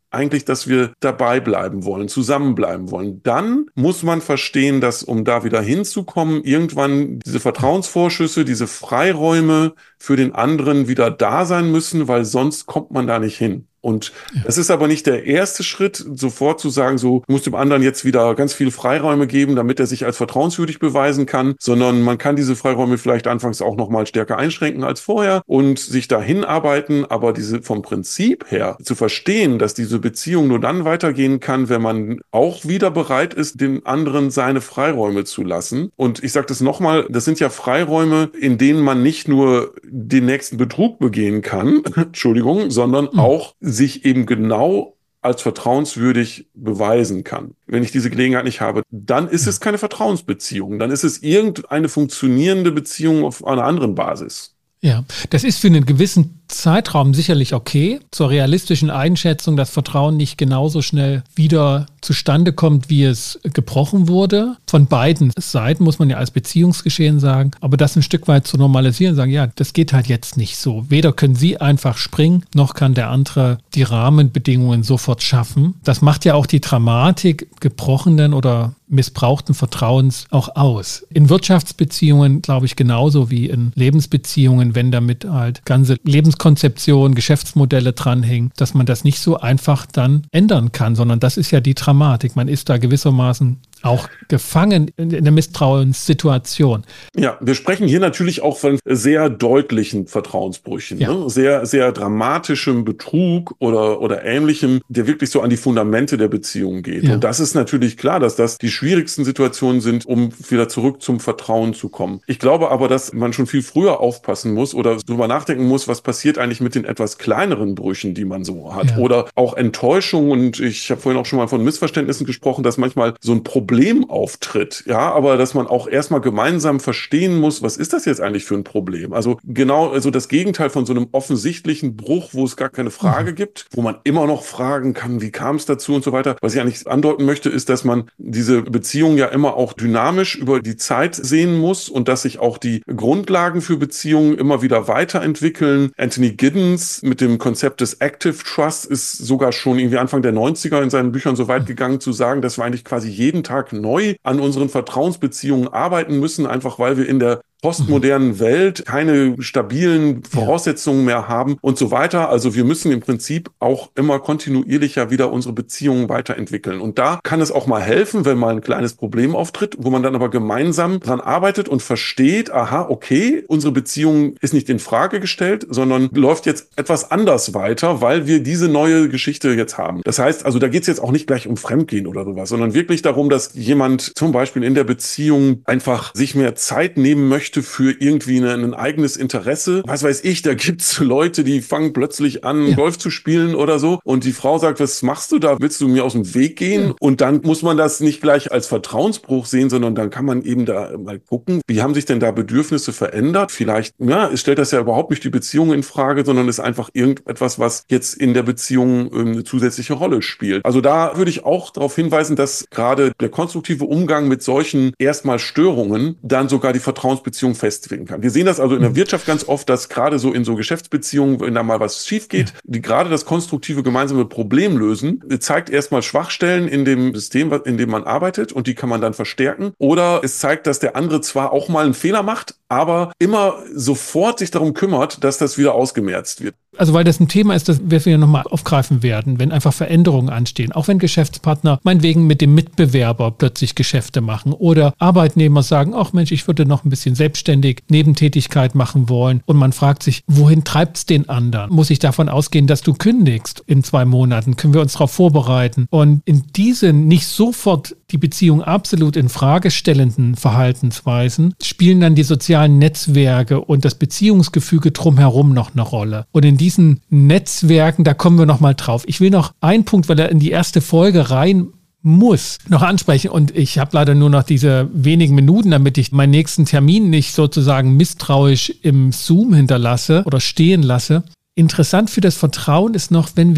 eigentlich, dass wir dabei bleiben wollen, zusammenbleiben wollen. Dann muss man verstehen, dass, um da wieder hinzukommen, irgendwann diese Vertrauensvorschüsse, diese Freiräume für den anderen wieder da sein müssen, weil sonst kommt man da nicht hin. Und es ist aber nicht der erste Schritt, sofort zu sagen, so, du musst dem anderen jetzt wieder ganz viele Freiräume geben, damit er sich als vertrauenswürdig beweisen kann, sondern man kann diese Freiräume vielleicht anfangs auch noch mal stärker einschränken als vorher und sich dahin arbeiten, aber diese vom Prinzip her zu verstehen, dass diese Beziehung nur dann weitergehen kann, wenn man auch wieder bereit ist, dem anderen seine Freiräume zu lassen. Und ich sage das nochmal, das sind ja Freiräume, in denen man nicht nur den nächsten Betrug begehen kann, Entschuldigung, sondern mhm. auch sich eben genau als vertrauenswürdig beweisen kann. Wenn ich diese Gelegenheit nicht habe, dann ist es keine Vertrauensbeziehung. Dann ist es irgendeine funktionierende Beziehung auf einer anderen Basis. Ja, das ist für einen gewissen Zeitraum sicherlich okay. Zur realistischen Einschätzung, dass Vertrauen nicht genauso schnell wieder zustande kommt, wie es gebrochen wurde. Von beiden Seiten muss man ja als Beziehungsgeschehen sagen. Aber das ein Stück weit zu normalisieren, sagen, ja, das geht halt jetzt nicht so. Weder können Sie einfach springen, noch kann der andere die Rahmenbedingungen sofort schaffen. Das macht ja auch die Dramatik gebrochenen oder missbrauchten Vertrauens auch aus. In Wirtschaftsbeziehungen, glaube ich, genauso wie in Lebensbeziehungen, wenn damit halt ganze Lebenskonzeption, Geschäftsmodelle dranhängen, dass man das nicht so einfach dann ändern kann, sondern das ist ja die Dramatik. Man ist da gewissermaßen auch gefangen in der Misstrauenssituation. Ja, wir sprechen hier natürlich auch von sehr deutlichen Vertrauensbrüchen, ja. ne? sehr, sehr dramatischem Betrug oder, oder Ähnlichem, der wirklich so an die Fundamente der Beziehung geht. Ja. Und das ist natürlich klar, dass das die schwierigsten Situationen sind, um wieder zurück zum Vertrauen zu kommen. Ich glaube aber, dass man schon viel früher aufpassen muss oder darüber nachdenken muss, was passiert eigentlich mit den etwas kleineren Brüchen, die man so hat. Ja. Oder auch Enttäuschung. Und ich habe vorhin auch schon mal von Missverständnissen gesprochen, dass manchmal so ein Problem auftritt, ja, aber dass man auch erstmal gemeinsam verstehen muss, was ist das jetzt eigentlich für ein Problem? Also genau, also das Gegenteil von so einem offensichtlichen Bruch, wo es gar keine Frage mhm. gibt, wo man immer noch fragen kann, wie kam es dazu und so weiter. Was ich eigentlich andeuten möchte, ist, dass man diese Beziehung ja immer auch dynamisch über die Zeit sehen muss und dass sich auch die Grundlagen für Beziehungen immer wieder weiterentwickeln. Anthony Giddens mit dem Konzept des Active Trust ist sogar schon irgendwie Anfang der neunziger in seinen Büchern so weit gegangen zu sagen, dass wir eigentlich quasi jeden Tag neu an unseren Vertrauensbeziehungen arbeiten müssen, einfach weil wir in der postmodernen Welt keine stabilen Voraussetzungen mehr haben und so weiter. Also wir müssen im Prinzip auch immer kontinuierlicher wieder unsere Beziehungen weiterentwickeln. Und da kann es auch mal helfen, wenn mal ein kleines Problem auftritt, wo man dann aber gemeinsam dran arbeitet und versteht, aha, okay, unsere Beziehung ist nicht in Frage gestellt, sondern läuft jetzt etwas anders weiter, weil wir diese neue Geschichte jetzt haben. Das heißt, also da geht es jetzt auch nicht gleich um Fremdgehen oder sowas, sondern wirklich darum, dass jemand zum Beispiel in der Beziehung einfach sich mehr Zeit nehmen möchte für irgendwie eine, ein eigenes Interesse. Was weiß ich, da gibt's Leute, die fangen plötzlich an, ja. Golf zu spielen oder so. Und die Frau sagt, was machst du da? Willst du mir aus dem Weg gehen? Ja. Und dann muss man das nicht gleich als Vertrauensbruch sehen, sondern dann kann man eben da mal gucken, wie haben sich denn da Bedürfnisse verändert? Vielleicht, ja, es stellt das ja überhaupt nicht die Beziehung in Frage, sondern ist einfach irgendetwas, was jetzt in der Beziehung eine zusätzliche Rolle spielt. Also da würde ich auch darauf hinweisen, dass gerade der konstruktive Umgang mit solchen erstmal Störungen dann sogar die Vertrauensbeziehung festlegen kann. Wir sehen das also in der Wirtschaft ganz oft, dass gerade so in so Geschäftsbeziehungen, wenn da mal was schief geht, die gerade das konstruktive gemeinsame Problem lösen, zeigt erstmal Schwachstellen in dem System, in dem man arbeitet und die kann man dann verstärken. Oder es zeigt, dass der andere zwar auch mal einen Fehler macht, aber immer sofort sich darum kümmert, dass das wieder ausgemerzt wird. Also weil das ein Thema ist, das wir ja nochmal aufgreifen werden, wenn einfach Veränderungen anstehen. Auch wenn Geschäftspartner meinetwegen mit dem Mitbewerber plötzlich Geschäfte machen oder Arbeitnehmer sagen, ach Mensch, ich würde noch ein bisschen selbstständig Nebentätigkeit machen wollen. Und man fragt sich, wohin treibt's den anderen? Muss ich davon ausgehen, dass du kündigst in zwei Monaten? Können wir uns darauf vorbereiten? Und in diese nicht sofort die Beziehung absolut in Frage stellenden Verhaltensweisen spielen dann die sozialen Netzwerke und das Beziehungsgefüge drumherum noch eine Rolle. Und in diesen Netzwerken, da kommen wir noch mal drauf. Ich will noch einen Punkt, weil er in die erste Folge rein muss, noch ansprechen. Und ich habe leider nur noch diese wenigen Minuten, damit ich meinen nächsten Termin nicht sozusagen misstrauisch im Zoom hinterlasse oder stehen lasse. Interessant für das Vertrauen ist noch, wenn wir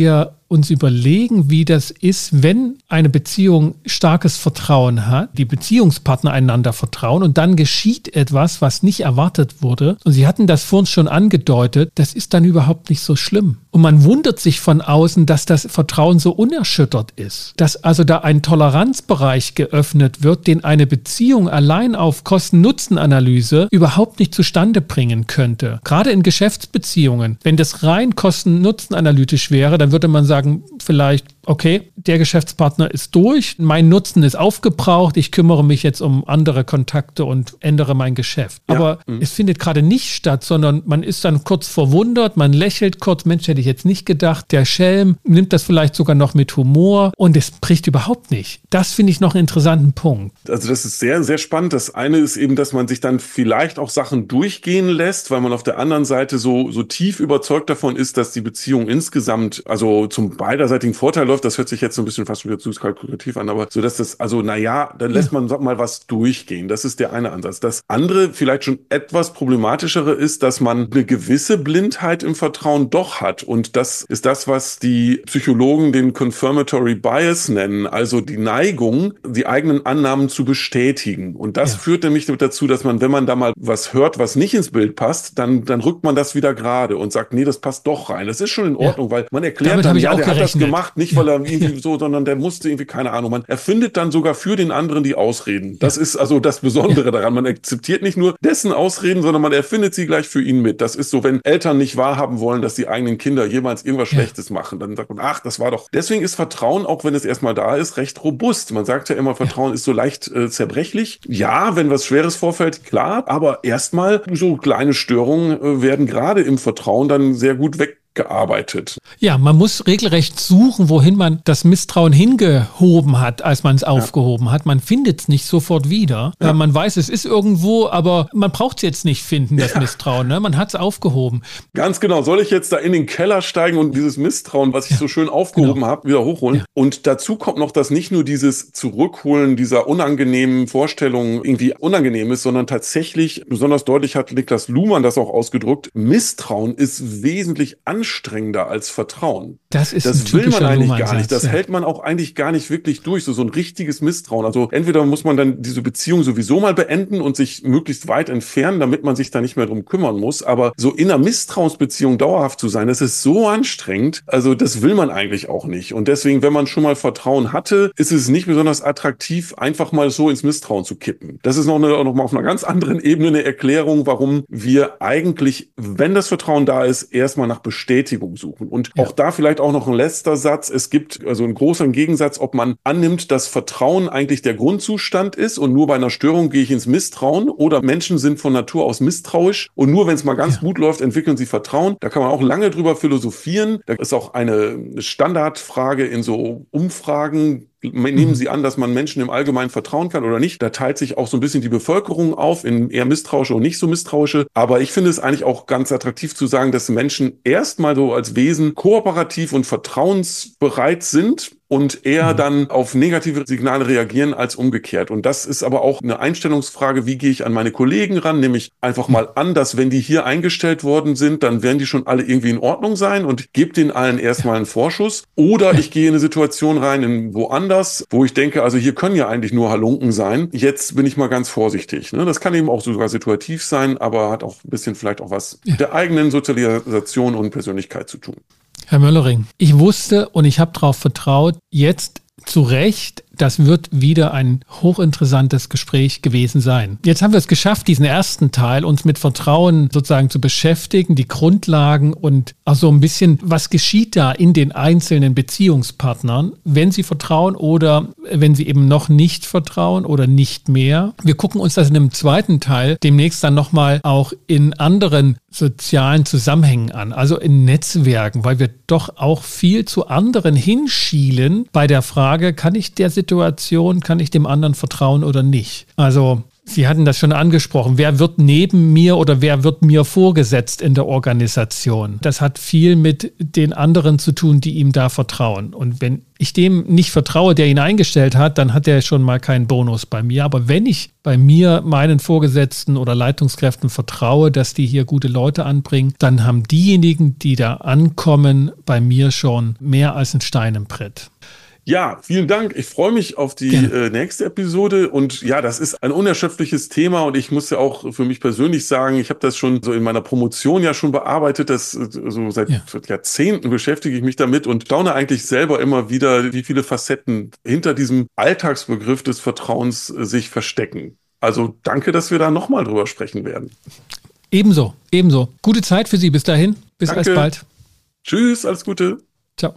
uns überlegen, wie das ist, wenn eine Beziehung starkes Vertrauen hat, die Beziehungspartner einander vertrauen und dann geschieht etwas, was nicht erwartet wurde. Und Sie hatten das vorhin schon angedeutet, das ist dann überhaupt nicht so schlimm. Und man wundert sich von außen, dass das Vertrauen so unerschüttert ist. Dass also da ein Toleranzbereich geöffnet wird, den eine Beziehung allein auf Kosten-Nutzen-Analyse überhaupt nicht zustande bringen könnte. Gerade in Geschäftsbeziehungen. Wenn das rein Kosten-Nutzen-analytisch wäre, dann würde man sagen, vielleicht, okay, der Geschäftspartner ist durch, mein Nutzen ist aufgebraucht, ich kümmere mich jetzt um andere Kontakte und ändere mein Geschäft. Ja. Aber mhm. es findet gerade nicht statt, sondern man ist dann kurz verwundert, man lächelt kurz, Mensch, hätte ich jetzt nicht gedacht, der Schelm nimmt das vielleicht sogar noch mit Humor und es bricht überhaupt nicht. Das finde ich noch einen interessanten Punkt. Also das ist sehr, sehr spannend. Das eine ist eben, dass man sich dann vielleicht auch Sachen durchgehen lässt, weil man auf der anderen Seite so, so tief überzeugt davon ist, dass die Beziehung insgesamt also zum beiderseitigen Vorteil läuft. Das hört sich jetzt so ein bisschen fast wieder zu kalkulativ an, aber so, dass das, also naja, dann lässt man sag mal was durchgehen. Das ist der eine Ansatz. Das andere, vielleicht schon etwas problematischere ist, dass man eine gewisse Blindheit im Vertrauen doch hat. Und das ist das, was die Psychologen den Confirmatory Bias nennen, also die Neigung, die eigenen Annahmen zu bestätigen. Und das ja. führt nämlich dazu, dass man, wenn man da mal was hört, was nicht ins Bild passt, dann, dann rückt man das wieder gerade und sagt, nee, das passt doch rein. Das ist schon in Ordnung, ja. weil man erklärt Damit dann, ja, der gerechnet. hat das gemacht, nicht weil er irgendwie ja. so, sondern der musste irgendwie, keine Ahnung, man erfindet dann sogar für den anderen die Ausreden. Das ja. ist also das Besondere ja. daran. Man akzeptiert nicht nur dessen Ausreden, sondern man erfindet sie gleich für ihn mit. Das ist so, wenn Eltern nicht wahrhaben wollen, dass die eigenen Kinder jemals irgendwas ja. Schlechtes machen, dann sagt man, ach, das war doch. Deswegen ist Vertrauen, auch wenn es erstmal da ist, recht robust. Man sagt ja immer, Vertrauen ja. ist so leicht äh, zerbrechlich. Ja, wenn was Schweres vorfällt, klar, aber erstmal so kleine Störungen äh, werden gerade im Vertrauen dann sehr gut weg gearbeitet. Ja, man muss regelrecht suchen, wohin man das Misstrauen hingehoben hat, als man es ja. aufgehoben hat. Man findet es nicht sofort wieder. Ja. Man weiß, es ist irgendwo, aber man braucht es jetzt nicht finden, das ja. Misstrauen. Ne? Man hat es aufgehoben. Ganz genau. Soll ich jetzt da in den Keller steigen und dieses Misstrauen, was ich ja. so schön aufgehoben genau. habe, wieder hochholen? Ja. Und dazu kommt noch, dass nicht nur dieses Zurückholen dieser unangenehmen Vorstellungen irgendwie unangenehm ist, sondern tatsächlich, besonders deutlich hat Niklas Luhmann das auch ausgedrückt, Misstrauen ist wesentlich anstrengender anstrengender als Vertrauen. Das ist Das ein will man eigentlich Luhmann-Satz, gar nicht. Das ja. hält man auch eigentlich gar nicht wirklich durch. So, so ein richtiges Misstrauen. Also entweder muss man dann diese Beziehung sowieso mal beenden und sich möglichst weit entfernen, damit man sich da nicht mehr drum kümmern muss. Aber so in einer Misstrauensbeziehung dauerhaft zu sein, das ist so anstrengend. Also das will man eigentlich auch nicht. Und deswegen, wenn man schon mal Vertrauen hatte, ist es nicht besonders attraktiv, einfach mal so ins Misstrauen zu kippen. Das ist noch, eine, noch mal auf einer ganz anderen Ebene eine Erklärung, warum wir eigentlich, wenn das Vertrauen da ist, erstmal nach Bestätigung suchen. Und ja. auch da vielleicht auch noch ein letzter Satz. Es gibt also einen großen Gegensatz, ob man annimmt, dass Vertrauen eigentlich der Grundzustand ist und nur bei einer Störung gehe ich ins Misstrauen, oder Menschen sind von Natur aus misstrauisch und nur wenn es mal ganz ja. gut läuft, entwickeln sie Vertrauen. Da kann man auch lange drüber philosophieren. Da ist auch eine Standardfrage in so Umfragen. Nehmen Sie an, dass man Menschen im Allgemeinen vertrauen kann oder nicht? Da teilt sich auch so ein bisschen die Bevölkerung auf in eher misstrauische und nicht so misstrauische. Aber ich finde es eigentlich auch ganz attraktiv zu sagen, dass Menschen erstmal so als Wesen kooperativ und vertrauensbereit sind und eher dann auf negative Signale reagieren als umgekehrt. Und das ist aber auch eine Einstellungsfrage, wie gehe ich an meine Kollegen ran? Nämlich einfach mal an, dass wenn die hier eingestellt worden sind, dann werden die schon alle irgendwie in Ordnung sein und gebe denen allen erstmal einen Vorschuss. Oder ich gehe in eine Situation rein, in woanders, wo ich denke, also hier können ja eigentlich nur Halunken sein. Jetzt bin ich mal ganz vorsichtig. Das kann eben auch sogar situativ sein, aber hat auch ein bisschen vielleicht auch was mit der eigenen Sozialisation und Persönlichkeit zu tun. Herr Möllering, ich wusste und ich habe darauf vertraut, jetzt zu Recht, das wird wieder ein hochinteressantes Gespräch gewesen sein. Jetzt haben wir es geschafft, diesen ersten Teil, uns mit Vertrauen sozusagen zu beschäftigen, die Grundlagen und auch so ein bisschen, was geschieht da in den einzelnen Beziehungspartnern, wenn sie vertrauen oder wenn sie eben noch nicht vertrauen oder nicht mehr. Wir gucken uns das in einem zweiten Teil demnächst dann nochmal auch in anderen sozialen Zusammenhängen an, also in Netzwerken, weil wir doch auch viel zu anderen hinschielen bei der Frage, kann ich der Situation, kann ich dem anderen vertrauen oder nicht? Also Sie hatten das schon angesprochen. Wer wird neben mir oder wer wird mir vorgesetzt in der Organisation? Das hat viel mit den anderen zu tun, die ihm da vertrauen. Und wenn ich dem nicht vertraue, der ihn eingestellt hat, dann hat er schon mal keinen Bonus bei mir. Aber wenn ich bei mir meinen Vorgesetzten oder Leitungskräften vertraue, dass die hier gute Leute anbringen, dann haben diejenigen, die da ankommen, bei mir schon mehr als ein Stein im Brett. Ja, vielen Dank. Ich freue mich auf die äh, nächste Episode. Und ja, das ist ein unerschöpfliches Thema. Und ich muss ja auch für mich persönlich sagen, ich habe das schon so in meiner Promotion ja schon bearbeitet. Das so seit ja. Jahrzehnten beschäftige ich mich damit und staune eigentlich selber immer wieder, wie viele Facetten hinter diesem Alltagsbegriff des Vertrauens äh, sich verstecken. Also danke, dass wir da nochmal drüber sprechen werden. Ebenso, ebenso. Gute Zeit für Sie bis dahin. Bis danke. Alsbald. Tschüss, alles Gute. Ciao.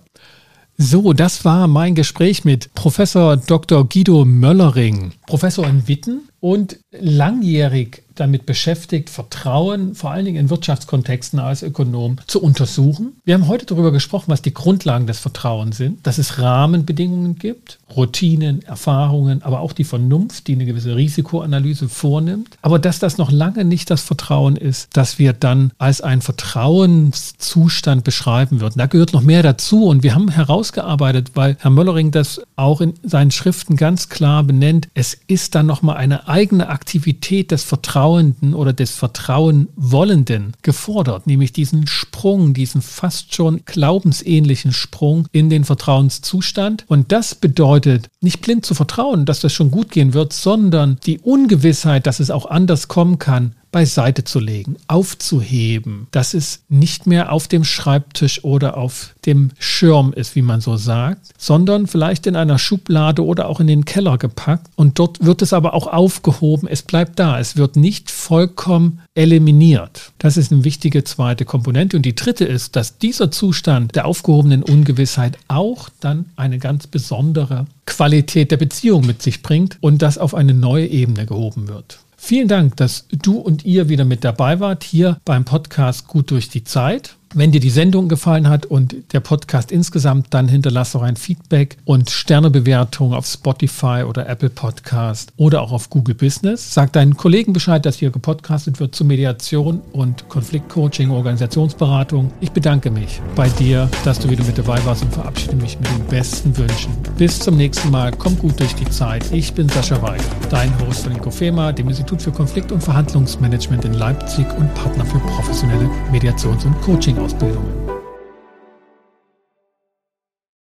So, das war mein Gespräch mit Professor Doktor Guido Möllering, Professor in Witten und langjährig damit beschäftigt, Vertrauen, vor allen Dingen in Wirtschaftskontexten als Ökonom, zu untersuchen. Wir haben heute darüber gesprochen, was die Grundlagen des Vertrauens sind, dass es Rahmenbedingungen gibt, Routinen, Erfahrungen, aber auch die Vernunft, die eine gewisse Risikoanalyse vornimmt. Aber dass das noch lange nicht das Vertrauen ist, das wir dann als einen Vertrauenszustand beschreiben würden. Da gehört noch mehr dazu und wir haben herausgearbeitet, weil Herr Möllering das auch in seinen Schriften ganz klar benennt, es ist dann nochmal eine eigene Aktivität des Vertrauenden oder des Vertrauenwollenden gefordert, nämlich diesen Sprung, diesen fast schon glaubensähnlichen Sprung in den Vertrauenszustand. Und das bedeutet, nicht blind zu vertrauen, dass das schon gut gehen wird, sondern die Ungewissheit, dass es auch anders kommen kann, beiseite zu legen, aufzuheben, dass es nicht mehr auf dem Schreibtisch oder auf dem Schirm ist, wie man so sagt, sondern vielleicht in einer Schublade oder auch in den Keller gepackt und dort wird es aber auch aufgehoben, es bleibt da, es wird nicht vollkommen eliminiert. Das ist eine wichtige zweite Komponente und die dritte ist, dass dieser Zustand der aufgehobenen Ungewissheit auch dann eine ganz besondere Qualität der Beziehung mit sich bringt und das auf eine neue Ebene gehoben wird. Vielen Dank, dass du und ihr wieder mit dabei wart hier beim Podcast Gut durch die Zeit. Wenn dir die Sendung gefallen hat und der Podcast insgesamt, dann hinterlass doch ein Feedback und Sternebewertung auf Spotify oder Apple Podcast oder auch auf Google Business. Sag deinen Kollegen Bescheid, dass hier gepodcastet wird zu Mediation und Konfliktcoaching, Organisationsberatung. Ich bedanke mich bei dir, dass du wieder mit dabei warst und verabschiede mich mit den besten Wünschen. Bis zum nächsten Mal. Komm gut durch die Zeit. Ich bin Sascha Weigel, dein Host von Inkofema, dem Institut für Konflikt- und Verhandlungsmanagement in Leipzig und Partner für professionelle Mediations- und Coaching Ausbildungen.